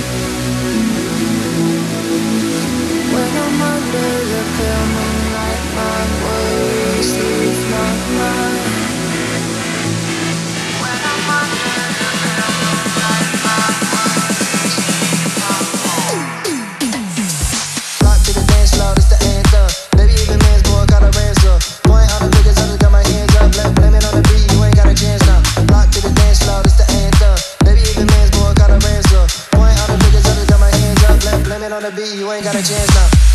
When I'm under the pale moonlight, my worries leave my mind. When I'm under the pale moonlight, my worries leave my mind. Rock to the dance floor, this the anthem. Baby, even man's boy got a ransom. Point all the figures, I just got my hands up. Blame it on the beat, you ain't got a chance now. Rock to the dance floor, this the anthem. Baby, even man's boy got a ransom. Point all the figures, I just got my hands up. Blame it on the beat, you ain't got a chance now.